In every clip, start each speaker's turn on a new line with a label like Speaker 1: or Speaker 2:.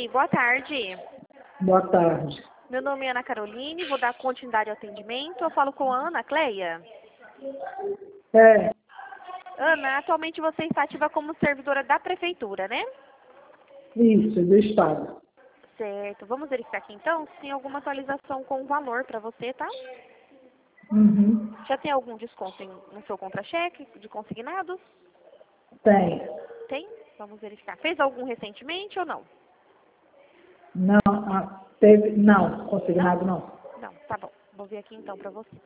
Speaker 1: Oi, boa tarde.
Speaker 2: Boa tarde.
Speaker 1: Meu nome é Ana Caroline, vou dar continuidade ao atendimento. Eu falo com a Ana Cleia.
Speaker 2: É,
Speaker 1: Ana, atualmente você está ativa como servidora da prefeitura, né?
Speaker 2: isso, do Estado.
Speaker 1: Certo. Vamos verificar aqui então se tem alguma atualização com o valor para você, tá?
Speaker 2: Uhum.
Speaker 1: Já tem algum desconto no seu contra-cheque de consignados?
Speaker 2: Tem.
Speaker 1: Tem? Vamos verificar. Fez algum recentemente ou não?
Speaker 2: Não, não, consignado não.
Speaker 1: Não, tá bom. Vou ver aqui então para você.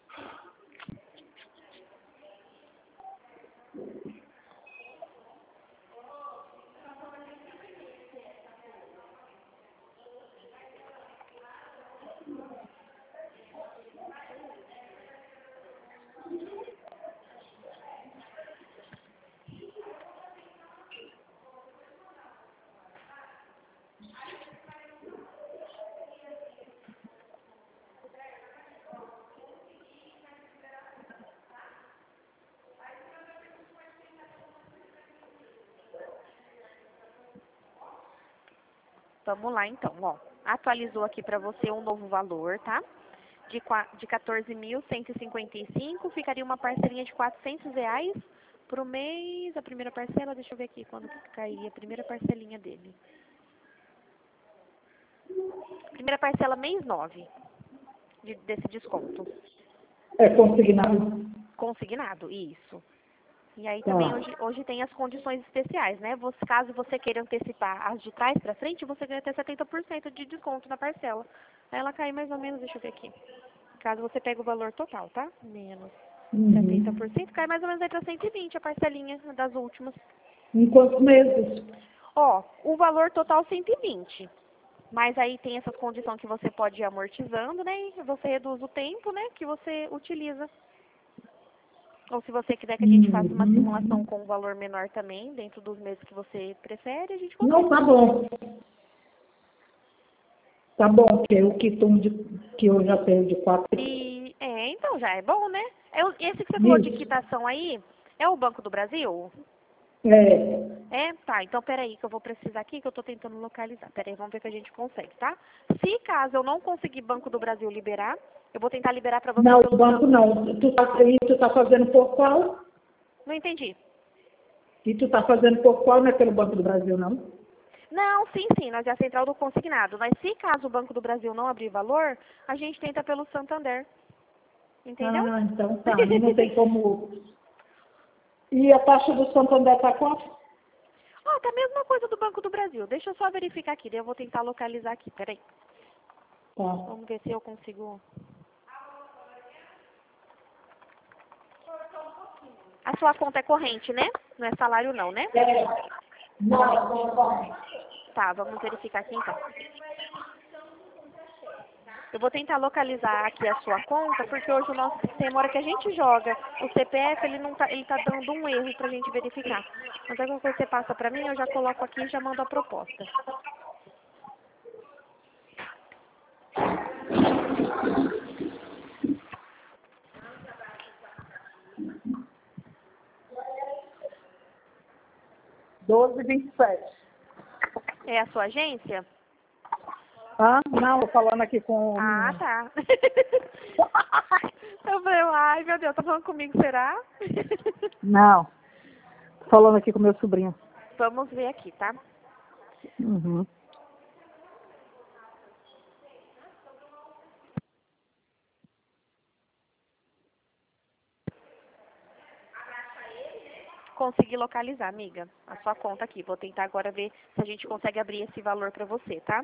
Speaker 1: Vamos lá então, ó. Atualizou aqui para você um novo valor, tá? De 14.155, ficaria uma parcelinha de R$ 400 pro mês. A primeira parcela, deixa eu ver aqui quando que cairia a primeira parcelinha dele. Primeira parcela mês 9 desse desconto.
Speaker 2: É consignado?
Speaker 1: Consignado, isso. E aí
Speaker 2: Tá.
Speaker 1: também hoje tem as condições especiais, né? Caso você queira antecipar as de trás para frente, você ganha até 70% de desconto na parcela. Aí ela cai mais ou menos, deixa eu ver aqui. Caso você pegue o valor total, tá? Menos
Speaker 2: Uhum.
Speaker 1: 70%, cai mais ou menos aí para 120 a parcelinha das últimas.
Speaker 2: Em quantos meses?
Speaker 1: Ó, o valor total 120. Mas aí tem essa condição que você pode ir amortizando, né? E você reduz o tempo, né? Que você utiliza. Ou se você quiser que a gente faça uma simulação com um valor menor também, dentro dos meses que você prefere, a gente consegue.
Speaker 2: Não, tá bom. Tá bom, que eu quito que eu já tenho de 4.
Speaker 1: Então já é bom, né? Esse que você falou de
Speaker 2: Isso.
Speaker 1: quitação aí, é o Banco do Brasil?
Speaker 2: É.
Speaker 1: É? Tá, então peraí que eu vou precisar aqui, que eu tô tentando localizar. Peraí, vamos ver que a gente consegue, tá? Se caso eu não conseguir Banco do Brasil liberar, eu vou tentar liberar pra você
Speaker 2: Não,
Speaker 1: pelo
Speaker 2: o banco não. Tu tá fazendo por qual?
Speaker 1: Não entendi.
Speaker 2: E tu tá fazendo por qual? Não é pelo Banco do Brasil, não?
Speaker 1: Não, sim, nós é a central do consignado. Mas se caso o Banco do Brasil não abrir valor, a gente tenta pelo Santander. Entendeu?
Speaker 2: Ah, então tá. Não tem como. E a taxa do Santander tá quanto?
Speaker 1: Ó, tá a mesma coisa do Banco do Brasil. Deixa eu só verificar aqui, daí eu vou tentar localizar aqui. Peraí.
Speaker 2: Tá.
Speaker 1: Vamos ver se eu consigo. A sua conta é corrente, né? Não é salário não, né?
Speaker 2: Não.
Speaker 1: Tá, vamos verificar aqui então. Eu vou tentar localizar aqui a sua conta, porque hoje o nosso sistema, na hora que a gente joga o CPF, ele tá dando um erro pra gente verificar. Mas aí quando você passa pra mim, eu já coloco aqui e já mando a proposta.
Speaker 2: R$12,27.
Speaker 1: É a sua agência?
Speaker 2: Ah, não, tô falando aqui com o
Speaker 1: Ah,
Speaker 2: menino.
Speaker 1: tá. Eu falei, ai meu Deus, tá falando comigo, será?
Speaker 2: Não, tô falando aqui com meu sobrinho.
Speaker 1: Vamos ver aqui, tá?
Speaker 2: Uhum.
Speaker 1: Consegui localizar, amiga, a sua conta aqui. Vou tentar agora ver se a gente consegue abrir esse valor pra você, tá?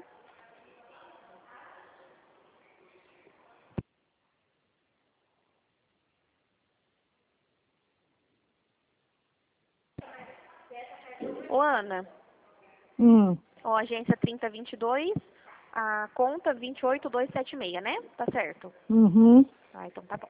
Speaker 1: Ô, Ana, ó, agência 3022, a conta 28276, né? Tá certo?
Speaker 2: Uhum.
Speaker 1: Ah, então tá bom.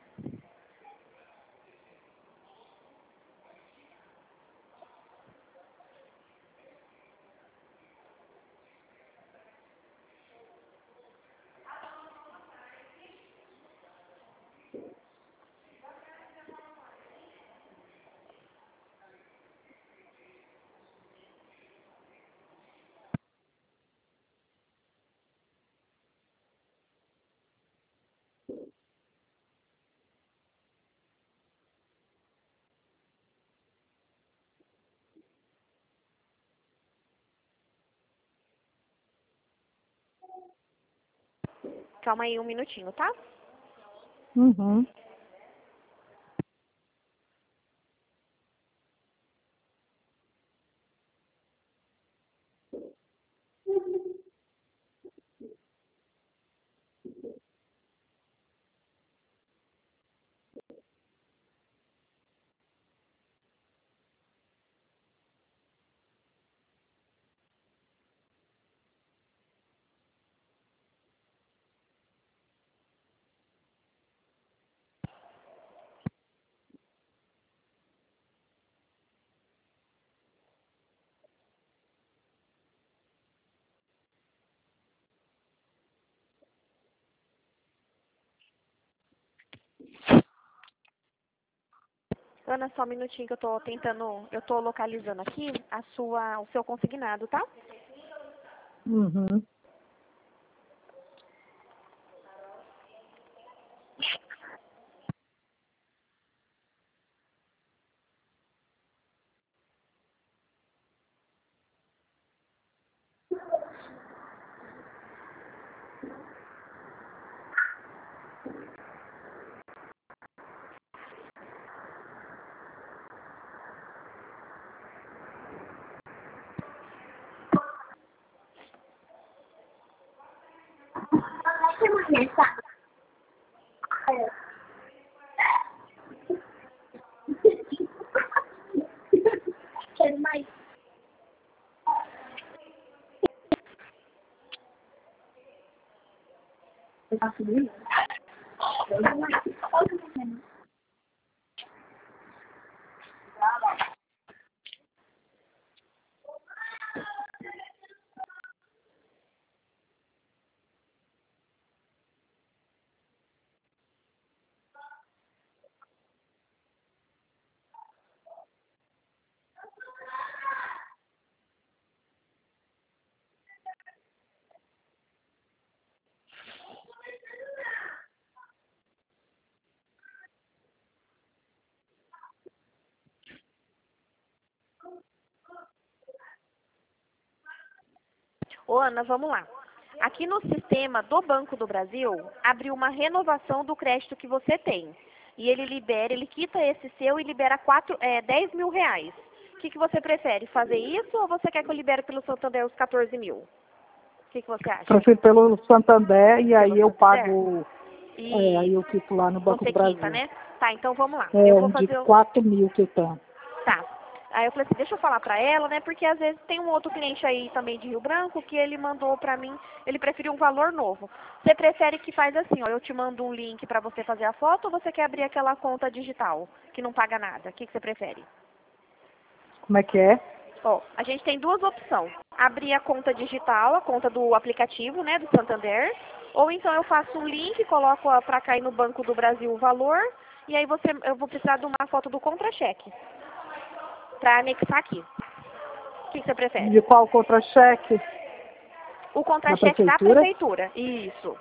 Speaker 1: Calma aí um minutinho, tá?
Speaker 2: Uhum.
Speaker 1: Ana, só um minutinho que eu tô localizando aqui o seu consignado, tá?
Speaker 2: Uhum.
Speaker 1: Ô, Ana, vamos lá. Aqui no sistema do Banco do Brasil, abriu uma renovação do crédito que você tem. E ele quita esse seu e libera 10 mil reais. O que você prefere? Fazer isso ou você quer que eu libere pelo Santander os 14 mil? O que você acha?
Speaker 2: Prefiro pelo Santander e aí eu
Speaker 1: Santander?
Speaker 2: pago,
Speaker 1: E
Speaker 2: aí eu quito lá no Banco
Speaker 1: você
Speaker 2: do
Speaker 1: quita,
Speaker 2: Brasil.
Speaker 1: né? Tá, então vamos lá.
Speaker 2: É
Speaker 1: Eu vou
Speaker 2: um de
Speaker 1: fazer
Speaker 2: 4.000 que eu tenho.
Speaker 1: Tá. Aí eu falei assim, deixa eu falar pra ela, né? Porque às vezes tem um outro cliente aí também de Rio Branco que ele mandou pra mim, ele preferiu um valor novo. Você prefere que faz assim, ó, eu te mando um link pra você fazer a foto ou você quer abrir aquela conta digital que não paga nada? O que você prefere?
Speaker 2: Como é que é?
Speaker 1: Ó, a gente tem duas opções. Abrir a conta digital, a conta do aplicativo, né, do Santander, ou então eu faço um link, coloco pra cair no Banco do Brasil o valor, e aí eu vou precisar de uma foto do contra-cheque pra anexar aqui. O que você prefere?
Speaker 2: De qual contra-cheque?
Speaker 1: O
Speaker 2: Da
Speaker 1: contra-cheque da
Speaker 2: prefeitura?
Speaker 1: prefeitura. Isso.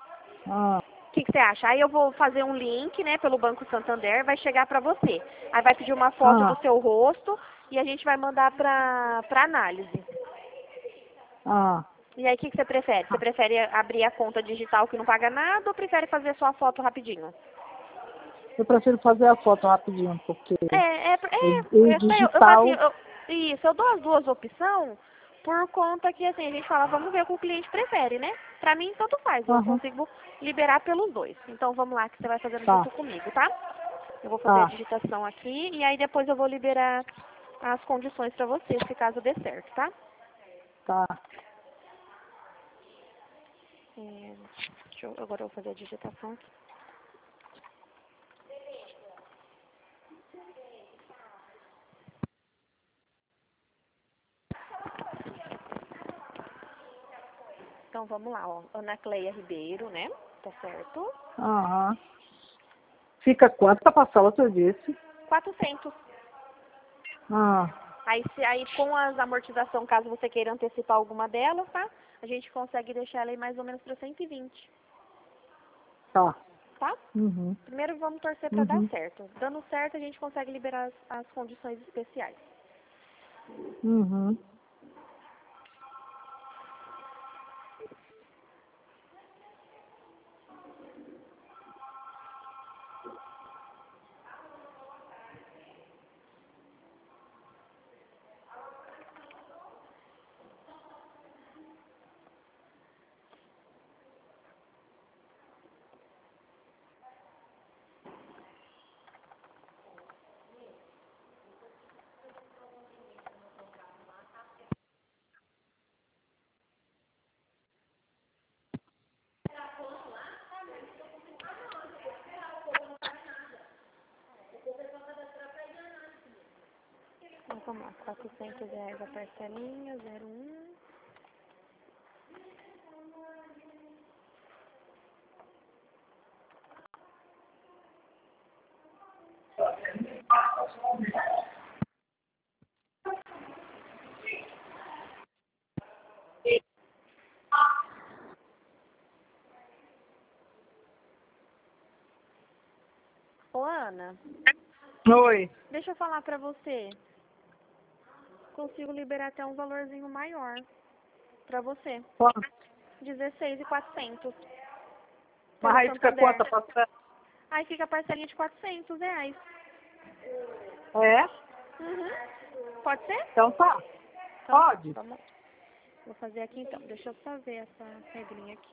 Speaker 2: Ah,
Speaker 1: O que você acha? Aí eu vou fazer um link, né, pelo Banco Santander, vai chegar pra você. Aí vai pedir uma foto do
Speaker 2: ah,
Speaker 1: seu rosto e a gente vai mandar pra análise.
Speaker 2: ah.
Speaker 1: E aí o que você prefere? Você prefere abrir a conta digital que não paga nada ou prefere fazer só a foto rapidinho?
Speaker 2: Eu prefiro fazer a foto rapidinho, porque o
Speaker 1: Eu falo assim,
Speaker 2: digital...
Speaker 1: isso, eu dou as duas opções por conta que assim, a gente fala, vamos ver o que o cliente prefere, né? Pra mim, tanto faz, eu
Speaker 2: Aham,
Speaker 1: consigo liberar pelos dois. Então vamos lá que você vai fazendo
Speaker 2: tá,
Speaker 1: junto comigo, tá? Eu vou fazer a
Speaker 2: tá,
Speaker 1: digitação aqui e aí depois eu vou liberar as condições pra você, se caso dê certo, tá?
Speaker 2: tá.
Speaker 1: Agora eu vou fazer a digitação aqui. Então vamos lá, ó. Ana Cleia Ribeiro, né? Tá certo?
Speaker 2: Aham. Fica quanto pra passar outro desse?
Speaker 1: 400.
Speaker 2: Ah,
Speaker 1: Aí com as amortização, caso você queira antecipar alguma delas, tá? A gente consegue deixar ela aí mais ou menos para 120,
Speaker 2: tá.
Speaker 1: tá?
Speaker 2: Uhum,
Speaker 1: Primeiro vamos torcer para dar
Speaker 2: uhum,
Speaker 1: certo. Dando certo, a gente consegue liberar as condições especiais.
Speaker 2: uhum.
Speaker 1: Vamos lá, R$ 400 a parcelinha, 01. Ô, Ana,
Speaker 2: Oi.
Speaker 1: deixa eu falar pra você. Consigo liberar até um valorzinho maior pra você.
Speaker 2: Quanto?
Speaker 1: 16.400.
Speaker 2: Mas
Speaker 1: Pelo
Speaker 2: aí fica
Speaker 1: Santander.
Speaker 2: quanto a parcela?
Speaker 1: Aí fica a parcelinha de R$ 400.
Speaker 2: É?
Speaker 1: Uhum. Pode ser?
Speaker 2: Então tá.
Speaker 1: Então,
Speaker 2: Pode.
Speaker 1: vamos. Vou fazer aqui então. Deixa eu só ver essa regrinha aqui.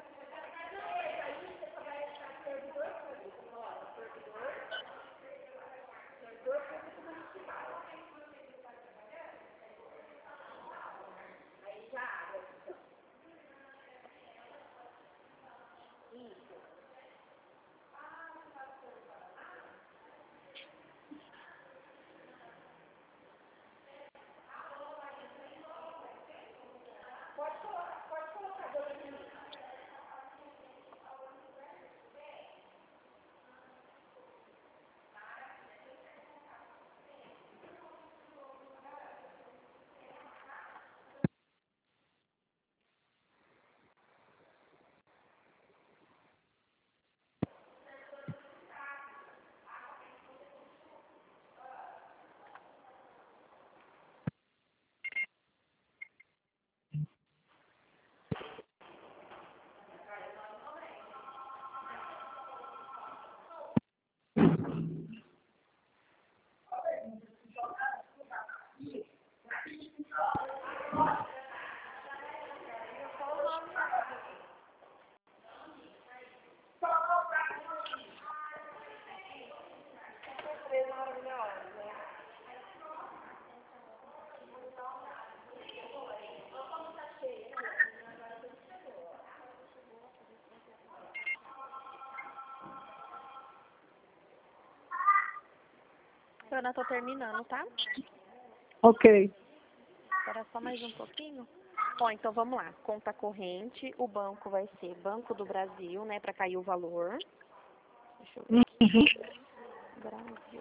Speaker 1: Ana, tô terminando, tá?
Speaker 2: Ok.
Speaker 1: Espera só mais um pouquinho. Bom, então vamos lá. Conta corrente, o banco vai ser Banco do Brasil, né, para cair o valor. Deixa eu ver aqui. Brasil.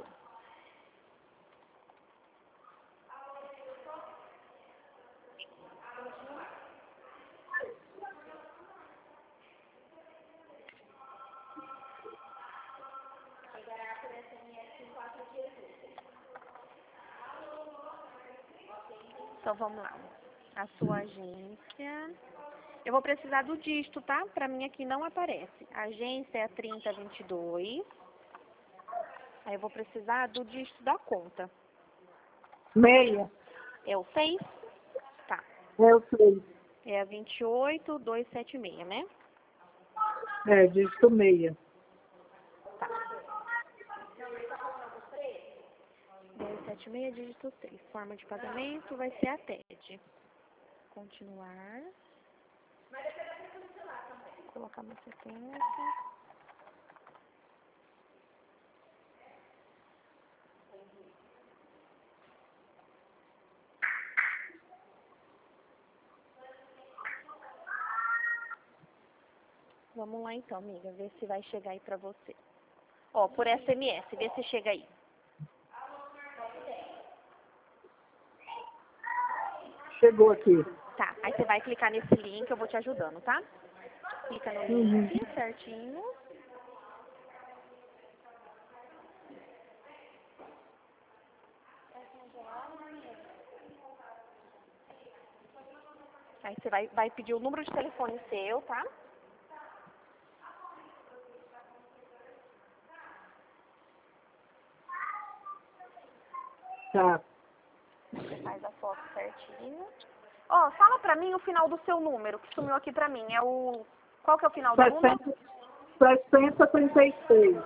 Speaker 1: Então vamos lá. A sua agência. Eu vou precisar do dígito, tá? Pra mim aqui não aparece. A agência é a 3022. Aí eu vou precisar do dígito da conta.
Speaker 2: Meia.
Speaker 1: É o 6? Tá.
Speaker 2: Eu sei.
Speaker 1: É a 28276, né?
Speaker 2: É, dígito meia.
Speaker 1: 276, dígito 3. Forma de pagamento vai ser a TED. Continuar. Vou colocar meu CPF. Vamos lá então, amiga. Ver se vai chegar aí pra você. Ó, por SMS. Vê se chega aí.
Speaker 2: Chegou aqui.
Speaker 1: Tá. Aí você vai clicar nesse link. Eu vou te ajudando, tá? Clica no link certinho. Aí você vai pedir o número de telefone seu, tá?
Speaker 2: Tá.
Speaker 1: Você faz a foto certinho. Ó, fala pra mim o final do seu número, que sumiu aqui pra mim. É o... Qual que é o final do número?
Speaker 2: 6036.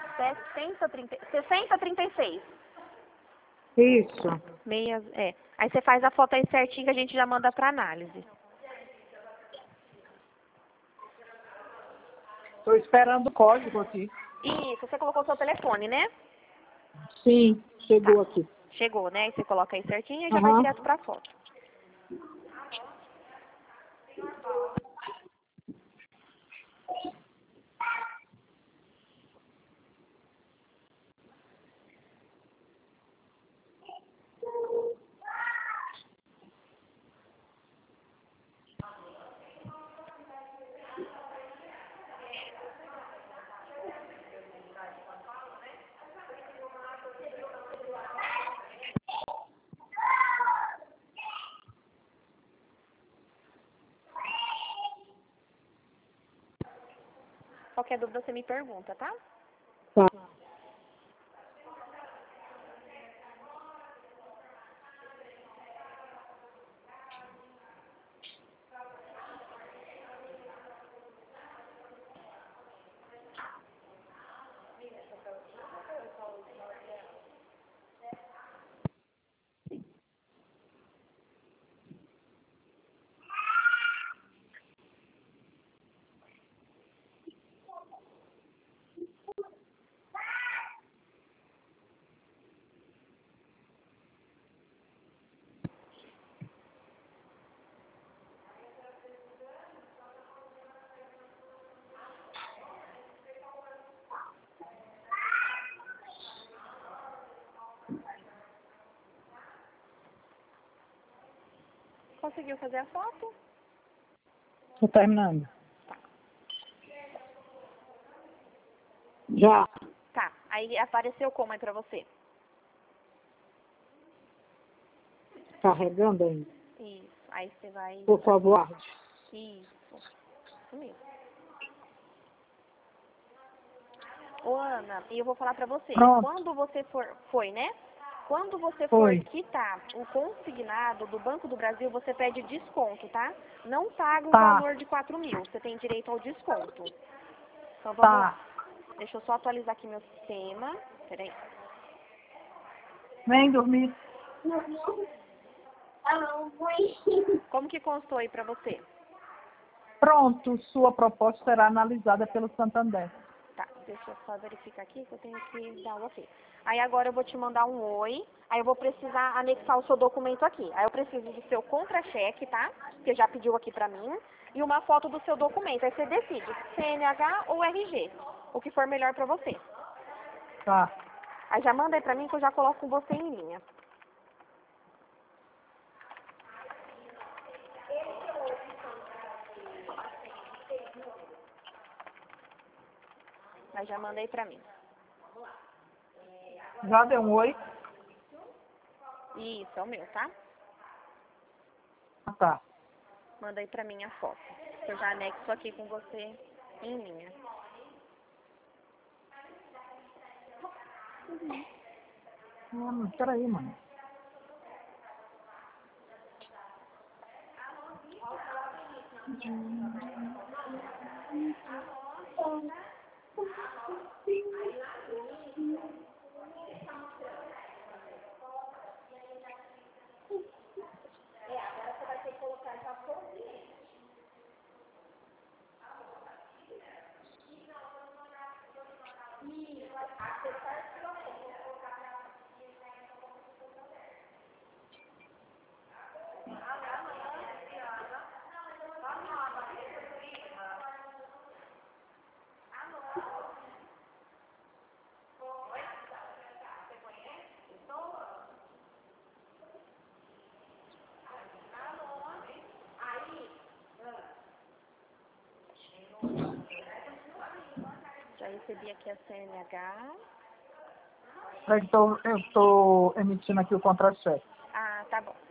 Speaker 1: 6036.
Speaker 2: Isso.
Speaker 1: Meias, é. Aí você faz a foto aí certinho que a gente já manda pra análise.
Speaker 2: Estou esperando o código aqui.
Speaker 1: Isso, você colocou seu telefone, né?
Speaker 2: Sim,
Speaker 1: Tá.
Speaker 2: chegou aqui.
Speaker 1: Chegou, né? Aí você coloca aí certinho e já vai direto pra foto. Qualquer dúvida você me pergunta, tá?
Speaker 2: Tá.
Speaker 1: Conseguiu fazer a foto?
Speaker 2: Tô terminando. Já.
Speaker 1: Tá. Aí apareceu como aí pra você?
Speaker 2: Carregando ainda.
Speaker 1: Isso. Aí você vai...
Speaker 2: Por favor.
Speaker 1: Isso. Isso mesmo. Ô, Ana, e eu vou falar pra você.
Speaker 2: Pronto.
Speaker 1: Quando você for... Foi, né? Quando você
Speaker 2: Foi.
Speaker 1: for quitar o consignado do Banco do Brasil, você pede desconto, tá? Não paga o
Speaker 2: Tá.
Speaker 1: valor de 4.000. Você tem direito ao desconto. Então, vamos
Speaker 2: Tá.
Speaker 1: lá. Deixa eu só atualizar aqui meu sistema. Peraí.
Speaker 2: Vem dormir.
Speaker 1: Como que constou aí pra você?
Speaker 2: Pronto, sua proposta será analisada pelo Santander.
Speaker 1: Tá, deixa eu só verificar aqui que eu tenho que dar o ok. Aí agora eu vou te mandar um oi, aí eu vou precisar anexar o seu documento aqui. Aí eu preciso do seu contra-cheque, tá? Que já pediu aqui pra mim, e uma foto do seu documento. Aí você decide, CNH ou RG, o que for melhor pra você.
Speaker 2: Tá.
Speaker 1: Aí já manda aí pra mim que eu já coloco você em linha. Aí já mandei pra mim.
Speaker 2: Já deu um oi?
Speaker 1: Isso, é o meu, tá?
Speaker 2: Tá.
Speaker 1: Manda aí pra mim a foto. Eu já anexo aqui com você em linha.
Speaker 2: Peraí, mano.
Speaker 1: Já recebi aqui a CNH.
Speaker 2: Eu estou emitindo aqui o contra-cheque.
Speaker 1: Ah, tá bom.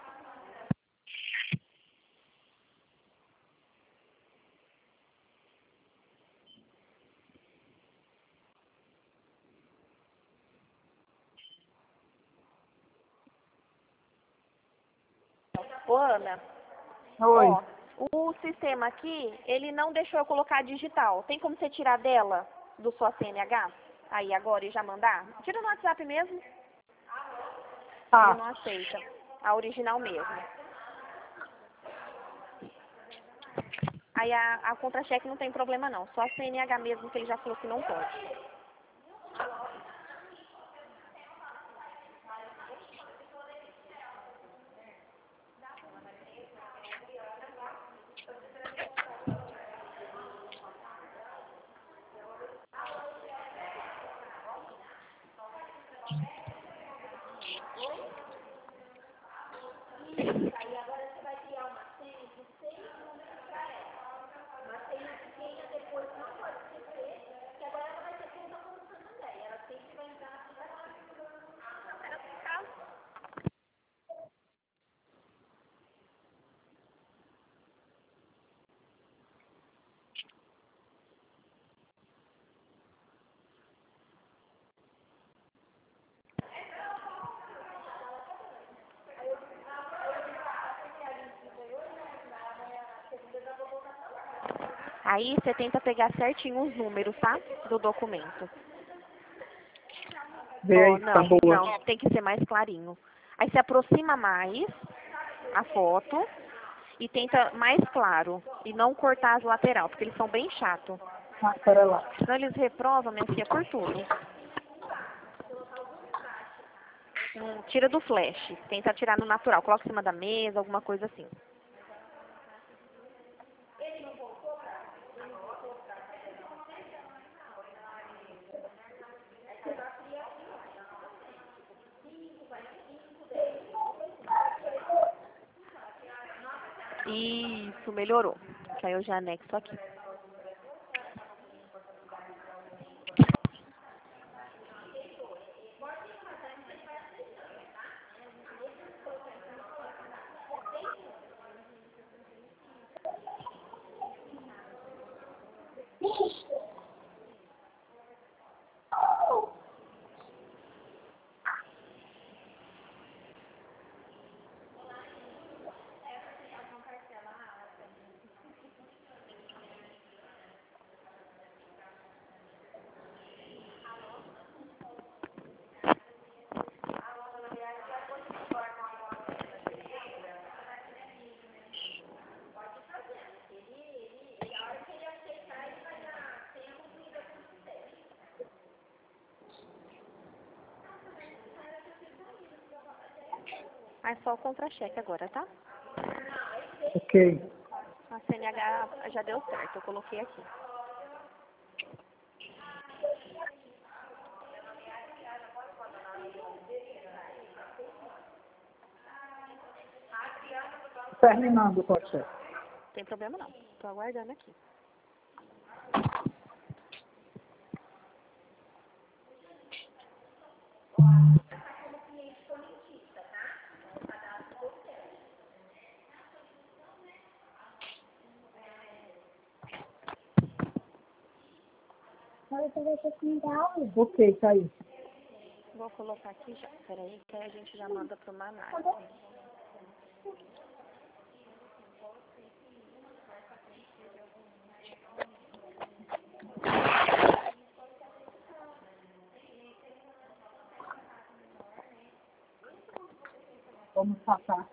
Speaker 1: Ô, Ana,
Speaker 2: Oi.
Speaker 1: ó, o sistema aqui, ele não deixou eu colocar digital. Tem como você tirar dela, do sua CNH? Aí agora e já mandar? Tira no WhatsApp mesmo. Ele não
Speaker 2: Tá.
Speaker 1: aceita. A original mesmo. Aí a contra-cheque não tem problema não. Só a CNH mesmo que ele já falou que não pode. Aí você tenta pegar certinho os números, tá? Do documento.
Speaker 2: Vê aí,
Speaker 1: Não,
Speaker 2: tá boa.
Speaker 1: não, tem que ser mais clarinho. Aí você aproxima mais a foto e tenta mais claro. E não cortar as lateral, porque eles são bem chatos.
Speaker 2: Ah, pera lá.
Speaker 1: Senão eles reprovam, minha filha, por tudo. Tira do flash. Tenta tirar no natural. Coloca em cima da mesa, alguma coisa assim. Isso, melhorou. Que aí eu já anexo aqui. Aí só o contra-cheque agora, tá?
Speaker 2: Ok.
Speaker 1: A CNH já deu certo, eu coloquei aqui.
Speaker 2: Terminando, pode ser.
Speaker 1: Não tem problema não. Tô aguardando aqui.
Speaker 2: Ok, tá aí.
Speaker 1: Vou colocar aqui já. Peraí, que aí a gente já manda para uma análise.
Speaker 2: Vamos passar.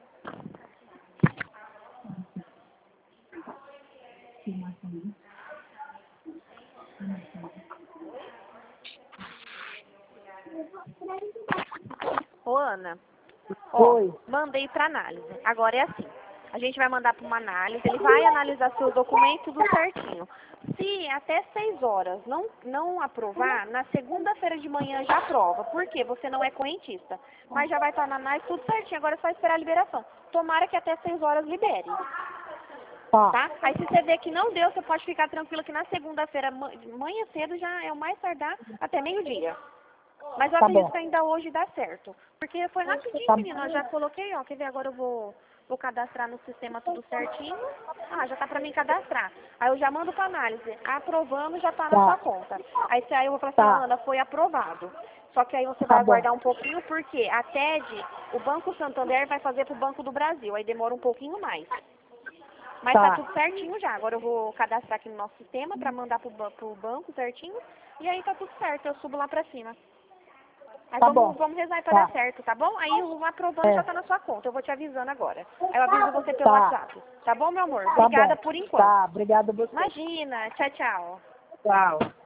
Speaker 1: Ô, Ana, ó,
Speaker 2: Oi.
Speaker 1: mandei para análise. Agora é assim. A gente vai mandar para uma análise, ele vai analisar seu documento tudo certinho. Se até 6 horas não aprovar, na segunda-feira de manhã já aprova. Por quê? Você não é correntista. Mas já vai estar na análise tudo certinho, agora é só esperar a liberação. Tomara que até 6 horas libere. Tá? Aí se você vê que não deu, você pode ficar tranquilo que na segunda-feira, manhã cedo, já é o mais tardar até meio-dia. Mas eu
Speaker 2: Tá
Speaker 1: acredito
Speaker 2: bom.
Speaker 1: que ainda hoje dá certo. Porque foi rapidinho,
Speaker 2: Tá.
Speaker 1: menina. Eu já coloquei, ó. Quer ver? Agora eu vou cadastrar no sistema tudo certinho. Ah, já tá pra mim cadastrar. Aí eu já mando pra análise. Aprovando, já tá na
Speaker 2: Tá.
Speaker 1: sua conta. Aí eu vou falar assim,
Speaker 2: Tá.
Speaker 1: Ana, foi aprovado. Só que aí você
Speaker 2: Tá
Speaker 1: vai
Speaker 2: bom.
Speaker 1: aguardar um pouquinho, porque a TED, o Banco Santander vai fazer pro Banco do Brasil. Aí demora um pouquinho mais. Mas tá
Speaker 2: Tá.
Speaker 1: tudo certinho já. Agora eu vou cadastrar aqui no nosso sistema pra mandar pro banco certinho. E aí tá tudo certo. Eu subo lá pra cima. Aí
Speaker 2: Tá bom.
Speaker 1: vamos rezar pra
Speaker 2: Tá.
Speaker 1: dar certo, tá bom? Aí o aprovando
Speaker 2: É.
Speaker 1: já tá na sua conta. Eu vou te avisando agora. Aí eu aviso você pelo
Speaker 2: Tá.
Speaker 1: WhatsApp. Tá bom, meu amor?
Speaker 2: Tá
Speaker 1: Obrigada
Speaker 2: bom.
Speaker 1: por enquanto.
Speaker 2: Tá. Obrigada a você.
Speaker 1: Imagina. Tchau, tchau.
Speaker 2: Tchau.